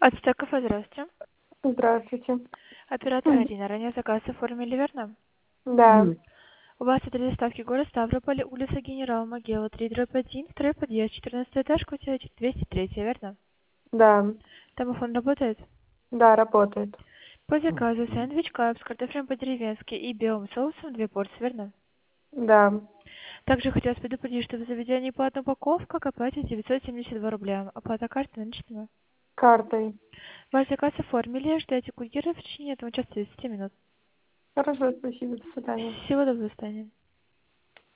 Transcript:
Ацтек кафе, здравствуйте. Здравствуйте. Оператор Арина, ранее заказ оформили, верно? Да, У вас адрес доставки город Ставрополь, улица Генерал Могила, 3/1, второй подъезд, 14 этаж, квартира 203, верно? да, Домофон работает? да, работает. По заказу сэндвич кайп с картофелем по-деревенски и белым соусом 2 порции, верно? Да, Также хотелось предупредить, что в заведении платная упаковка, к оплате 972 рубля. Оплата карты наличными. картой. Ваш заказ оформили, ждете курьера в течение этого часа 30 минут. Хорошо, спасибо, до свидания. Всего доброго, до свидания.